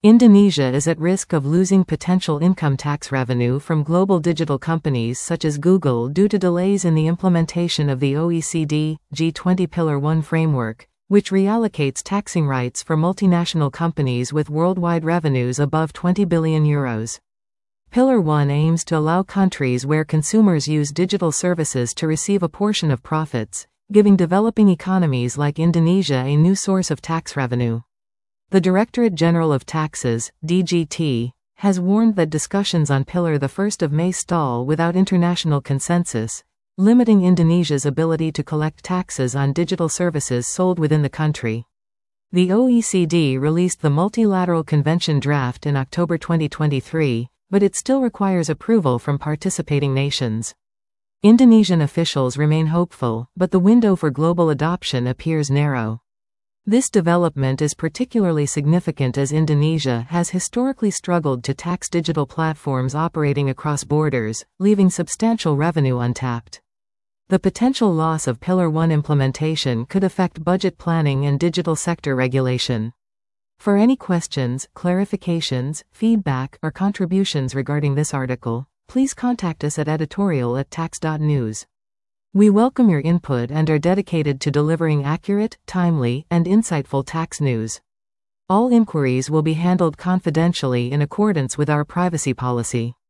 Indonesia is at risk of losing potential income tax revenue from global digital companies such as Google due to delays in the implementation of the OECD G20 Pillar 1 framework, which reallocates taxing rights for multinational companies with worldwide revenues above €20 billion. Pillar 1 aims to allow countries where consumers use digital services to receive a portion of profits, giving developing economies like Indonesia a new source of tax revenue. The Directorate General of Taxes, DGT, has warned that discussions on Pillar 1 may stall without international consensus, limiting Indonesia's ability to collect taxes on digital services sold within the country. The OECD released the Multilateral Convention draft in October 2023, but it still requires approval from participating nations. Indonesian officials remain hopeful, but the window for global adoption appears narrow. This development is particularly significant as Indonesia has historically struggled to tax digital platforms operating across borders, leaving substantial revenue untapped. The potential loss of Pillar 1 implementation could affect budget planning and digital sector regulation. For any questions, clarifications, feedback, or contributions regarding this article, please contact us at editorial@tax.news. We welcome your input and are dedicated to delivering accurate, timely, and insightful tax news. All inquiries will be handled confidentially in accordance with our privacy policy.